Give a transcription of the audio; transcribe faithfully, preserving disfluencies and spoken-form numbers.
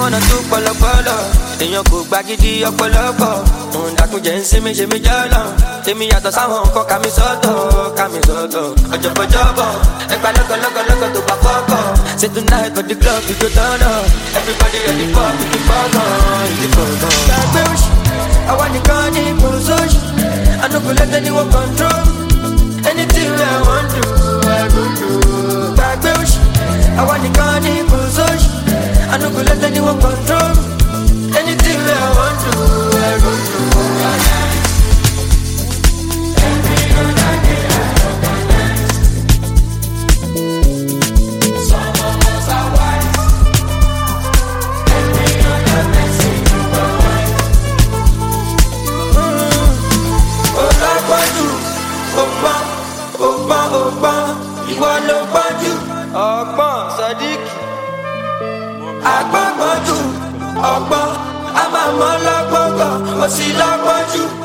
wanna do polo polo. Èèyàn kò gba gidi ọ̀pọ̀lọpọ̀. Òun dàkúnjẹ́ ń sinmi ṣe mí jọ́lọ̀. Èmi yàtọ̀ sáwọn nǹkan ká mi sọ́tọ̀, ká mi sọ́tọ̀. Ọ̀jọ̀bọ̀jọ̀bọ̀, ẹgbà lọ́gọ̀lọ́gọ̀lọ́gọ̀ tó bá fọ́kọ̀. Say tonight for the club we go turn up. Everybody ready for the fọ́kàn, the fọ́kàn. Gbàgbé òṣì, àwa nìkan ní pòsóṣì. I no go let anyone control. Anything I want to, I go do. Gbàgbé òṣì, àwa nìkan ní pòsóṣì. I no go let anyone control. Anything I want to, I go do. Every other day I organize. Some of us are wise. Every other blessing you provide. Olapaju, Ogbon, Ogbon, Ogbon, ìwọ ló gbọ́njú. Ọgbọ́n Sadiq. Agbọ́ngbọ́njú, ọgbọ́n, a máa mọ́ lọ́gbọ́ngàn, ó sì lọ́gbọ́njú.